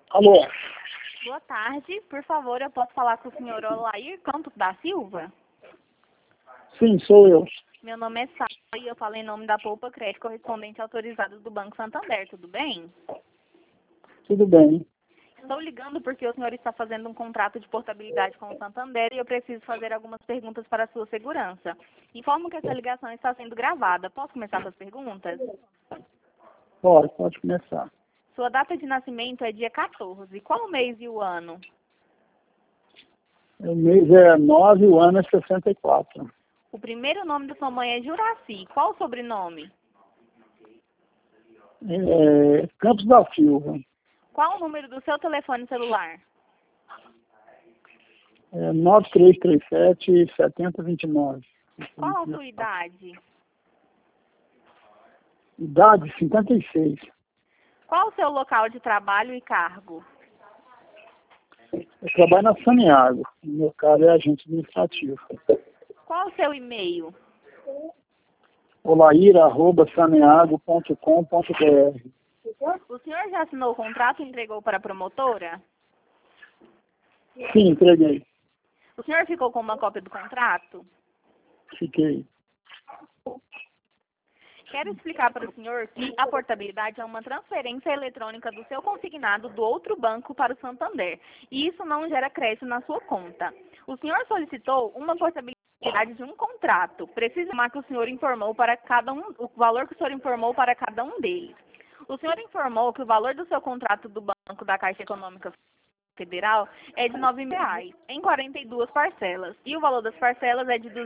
Alô? Boa tarde. Por favor, eu posso falar com o senhor Olair Campos da Silva? Sim, sou eu. Meu nome é Sara e eu falo em nome da Poupa Crédito correspondente autorizado do Banco Santander, tudo bem? Tudo bem. Estou ligando porque o senhor está fazendo um contrato de portabilidade com o Santander e eu preciso fazer algumas perguntas para a sua segurança. Informo que essa ligação está sendo gravada. Posso começar com as perguntas? Pode começar. Sua data de nascimento é dia 14. Qual o mês e o ano? O mês é 9, o ano é 64. O primeiro nome da sua mãe é Juraci. Qual o sobrenome? Campos da Silva. Qual o número do seu telefone celular? 9337-7029. Qual a sua idade? Idade 56. Qual o seu local de trabalho e cargo? Eu trabalho na Saniago. O meu cargo é agente administrativo. Qual o seu e-mail? olair@saneago.com.br. O senhor já assinou o contrato e entregou para a promotora? Sim, entreguei. O senhor ficou com uma cópia do contrato? Fiquei. Quero explicar para o senhor que a portabilidade é uma transferência eletrônica do seu consignado do outro banco para o Santander. E isso não gera crédito na sua conta. O senhor solicitou uma portabilidade de um contrato. Preciso informar que o senhor informou para cada um, o valor que o senhor informou para cada um deles. O senhor informou que o valor do seu contrato do banco da Caixa Econômica Federal é de R$ 9.000, em 42 parcelas. E o valor das parcelas é de R$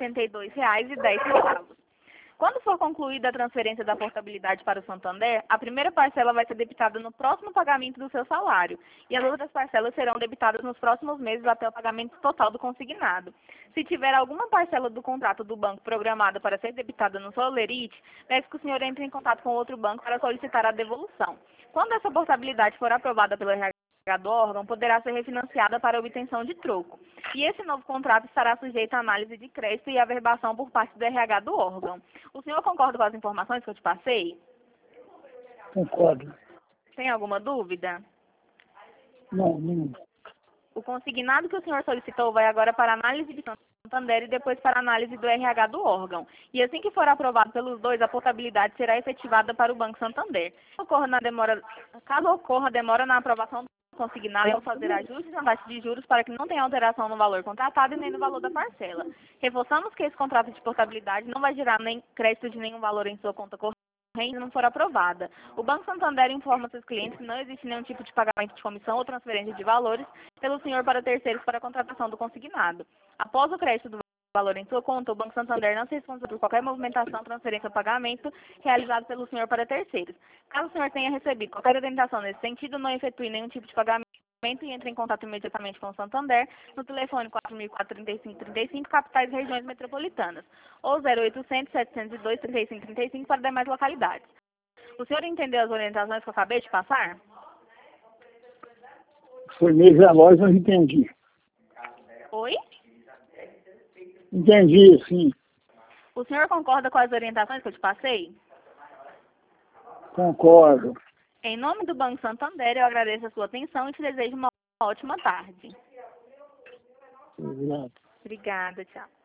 282,10. Quando for concluída a transferência da portabilidade para o Santander, a primeira parcela vai ser debitada no próximo pagamento do seu salário e as outras parcelas serão debitadas nos próximos meses até o pagamento total do consignado. Se tiver alguma parcela do contrato do banco programada para ser debitada no Solerite, peço que o senhor entre em contato com outro banco para solicitar a devolução. Quando essa portabilidade for aprovada pelo RH do órgão, poderá ser refinanciada para obtenção de troco. E esse novo contrato estará sujeito à análise de crédito e averbação por parte do RH do órgão. O senhor concorda com as informações que eu te passei? Concordo. Tem alguma dúvida? Não. O consignado que o senhor solicitou vai agora para análise de Santander e depois para análise do RH do órgão. E assim que for aprovado pelos dois, a portabilidade será efetivada para o Banco Santander. Caso ocorra demora na aprovação do consignado, vão fazer ajustes na taxa de juros para que não tenha alteração no valor contratado e nem no valor da parcela. Reforçamos que esse contrato de portabilidade não vai gerar nem crédito de nenhum valor em sua conta corrente se não for aprovada. O Banco Santander informa seus clientes que não existe nenhum tipo de pagamento de comissão ou transferência de valores pelo senhor para terceiros para a contratação do consignado. Após o crédito do valor em sua conta, o Banco Santander não se responde por qualquer movimentação, transferência ou pagamento realizado pelo senhor para terceiros. Caso o senhor tenha recebido qualquer orientação nesse sentido, não efetue nenhum tipo de pagamento e entre em contato imediatamente com o Santander no telefone 4.435-3535, capitais e regiões metropolitanas, ou 0800-702-3535 para demais localidades. O senhor entendeu as orientações que eu acabei de passar? Foi meio veloz, mas entendi. Oi? Entendi, sim. O senhor concorda com as orientações que eu te passei? Concordo. Em nome do Banco Santander, eu agradeço a sua atenção e te desejo uma ótima tarde. Obrigado. Obrigada, tchau.